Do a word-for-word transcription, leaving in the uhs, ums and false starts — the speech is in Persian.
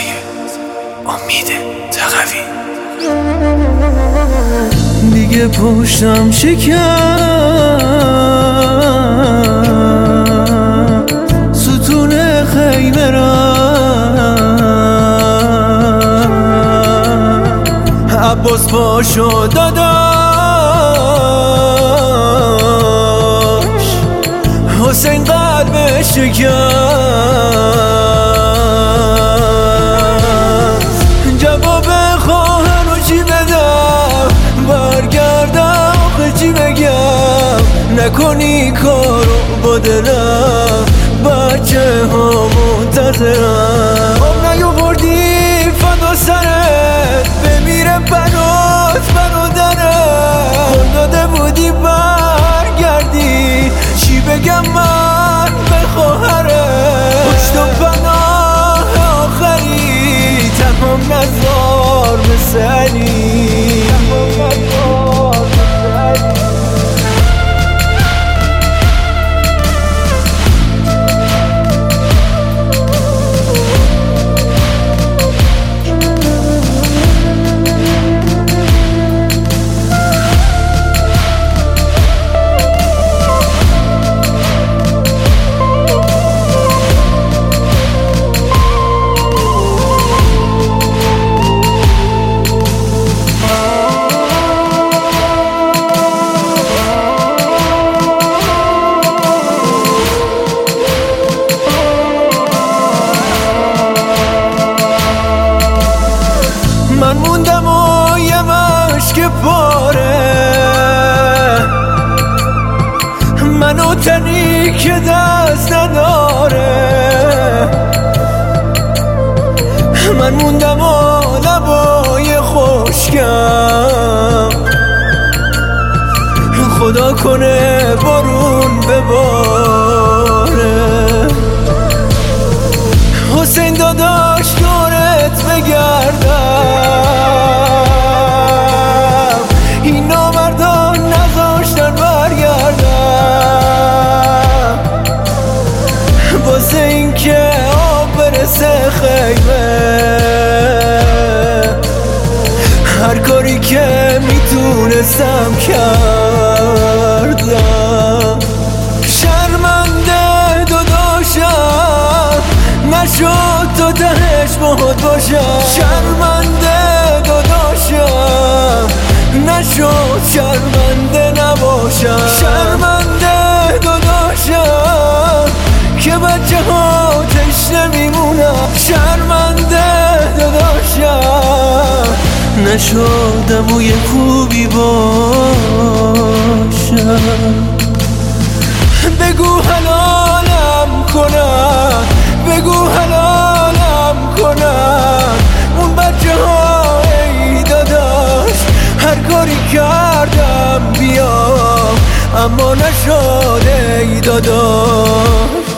صدای امید تقوی. دیگه پشتم شکم، ستون خیمه را عباس پاشو داداش، حسین قلب شکست. جواب خواهر رو چی بدم، برگردم آخه چی بگم، نکنی کارو با دلم، بچه ها منتظرم. آب نیاوردی فدا سرت، بمیره بنات برادرت، قول داده بودی برگردی، چی بگم من به خواهرت، پشت و پناه آخری، تمام نزار مثل علی، تمام نزار مثل علی. من موندم و یه مشک پاره، منو تنی که دست نداره، من موندم و لبای خشکم، خدا کنه بارون بباره. حسین داداش دورت بگردم، این نامردان نذاشتن برگردم، واسه این که آب برسه خیمه، هر کاری که میتونستم کردم. شرمنده داداشم، نشد تو تهش باهات باشم، شرمنده داداشم، نشد شرمنده نباشم، شرمنده داداشم که بچه ها تشنه میمونم، شرمنده داداشم، نشدم و یه خوبی باشم. بگو حلالم کنم، بگو حلالم کنم، اون بچه ها ای داداش، هر کاری کردم بیام اما نشد ای داداش.